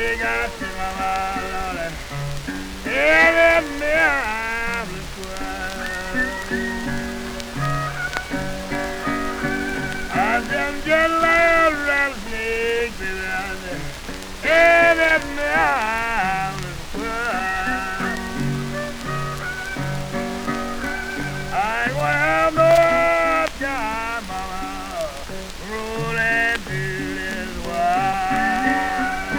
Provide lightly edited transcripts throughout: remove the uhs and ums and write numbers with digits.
got to my Lord. Every mirror I just get loud and sneak around every mirror I will have no time, mama, rolling through this world.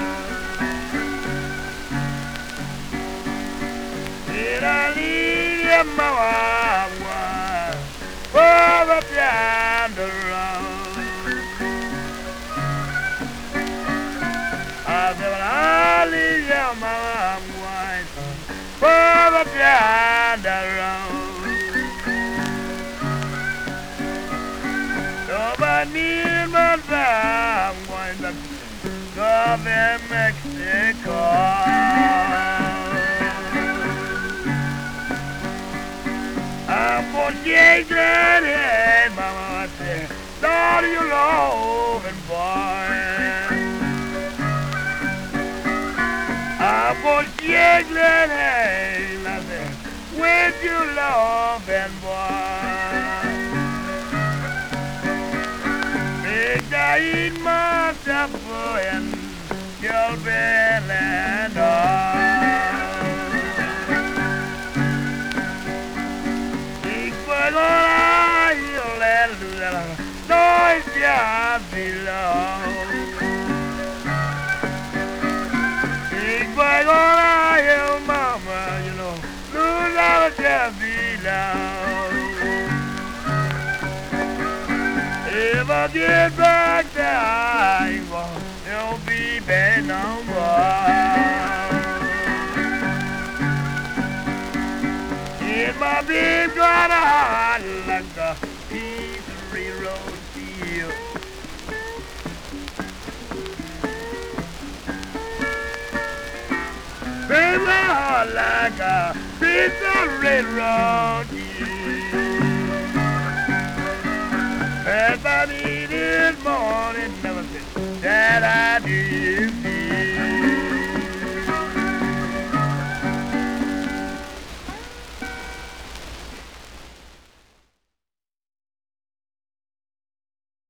Did I leave you, mama, for the down the road? I said, well, I leave you, mama, for the down the road. I need my time, I'm going to Gulf in Mexico. I'm for Jason, hey, mama, I say, Lord, you loving boy. I'm for Jason, hey, I say, with you loving boy. I eat my supper and your bell and all. Big boy, I hear that noise ya below. Big boy, I hear mama, you know, lose out ya below. If I get back there, I won't be bad no more. If my babe got a heart like a piece of railroad steel, babe, my heart like a piece of railroad steel. If I need this morning, never said that I did.